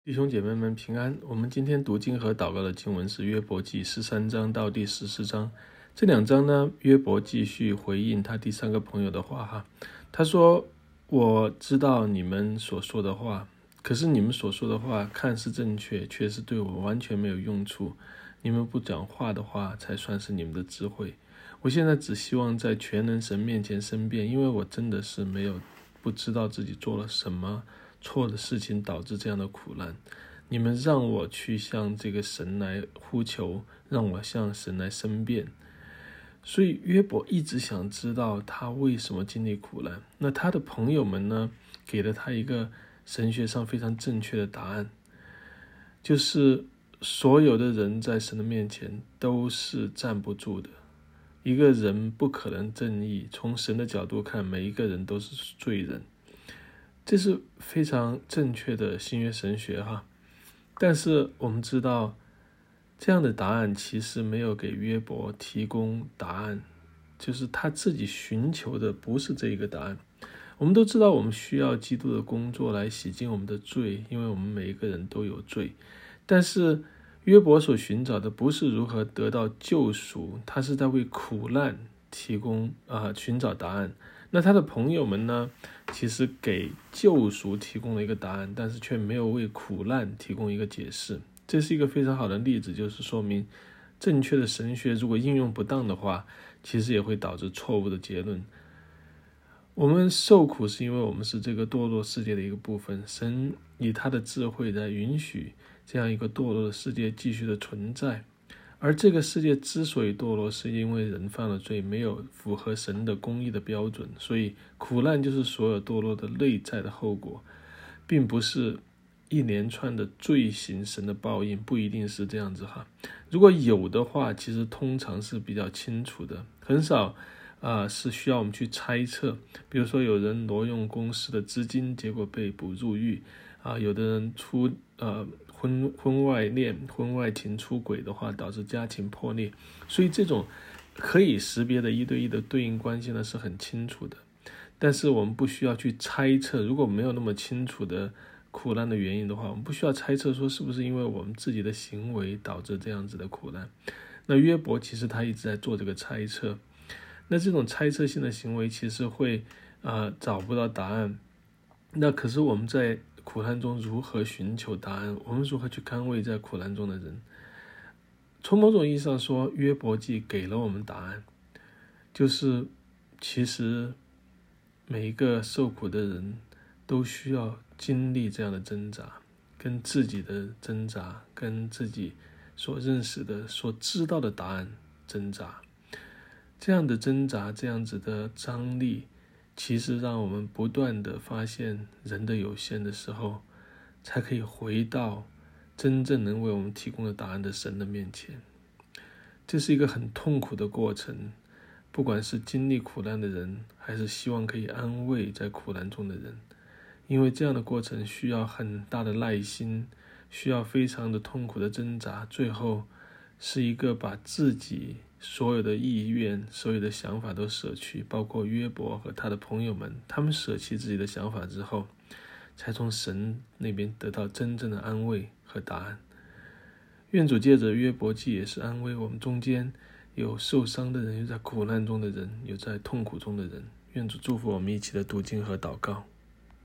弟兄姐妹们平安。我们今天读经和祷告的经文是约伯记13章到第14章。这两章呢，约伯继续回应他第三个朋友的话他说，我知道你们所说的话，可是你们所说的话看似正确，却是对我完全没有用处。你们不讲话的话才算是你们的智慧。我现在只希望在全能神面前申辩，因为我真的是不知道自己做了什么错的事情导致这样的苦难。你们让我去向这个神来呼求，让我向神来申辩。所以约伯一直想知道他为什么经历苦难。那他的朋友们呢，给了他一个神学上非常正确的答案，就是所有的人在神的面前都是站不住的。一个人不可能正义，从神的角度看，每一个人都是罪人。这是非常正确的新约神学但是我们知道，这样的答案其实没有给约伯提供答案，就是他自己寻求的不是这一个答案。我们都知道，我们需要基督的工作来洗净我们的罪，因为我们每一个人都有罪。但是约伯所寻找的不是如何得到救赎，他是在为苦难寻找答案。那他的朋友们呢，其实给救赎提供了一个答案，但是却没有为苦难提供一个解释。这是一个非常好的例子，就是说明正确的神学如果应用不当的话，其实也会导致错误的结论。我们受苦是因为我们是这个堕落世界的一个部分，神以他的智慧在允许这样一个堕落的世界继续的存在。而这个世界之所以堕落，是因为人犯了罪，没有符合神的公义的标准，所以苦难就是所有堕落的内在的后果，并不是一连串的罪行神的报应，不一定是这样子如果有的话，其实通常是比较清楚的，很少是需要我们去猜测。比如说有人挪用公司的资金，结果被捕入狱有的人婚外恋、婚外情出轨的话，导致家庭破裂。所以这种可以识别的一对一的对应关系呢，是很清楚的。但是我们不需要去猜测，如果没有那么清楚的苦难的原因的话，我们不需要猜测说是不是因为我们自己的行为导致这样子的苦难。那约伯其实他一直在做这个猜测，那这种猜测性的行为其实会找不到答案。那可是我们在苦难中如何寻求答案？我们如何去安慰在苦难中的人？从某种意义上说，约伯记给了我们答案，就是其实每一个受苦的人都需要经历这样的挣扎，跟自己的挣扎，跟自己所认识的、所知道的答案挣扎。这样的挣扎，这样子的张力，其实让我们不断的发现人的有限的时候，才可以回到真正能为我们提供的答案的神的面前。这是一个很痛苦的过程，不管是经历苦难的人，还是希望可以安慰在苦难中的人，因为这样的过程需要很大的耐心，需要非常的痛苦的挣扎，最后是一个把自己所有的意愿、所有的想法都舍去，包括约伯和他的朋友们，他们舍弃自己的想法之后，才从神那边得到真正的安慰和答案。愿主借着约伯记也是安慰我们中间有受伤的人，有在苦难中的人，有在痛苦中的人。愿主祝福我们一起的读经和祷告。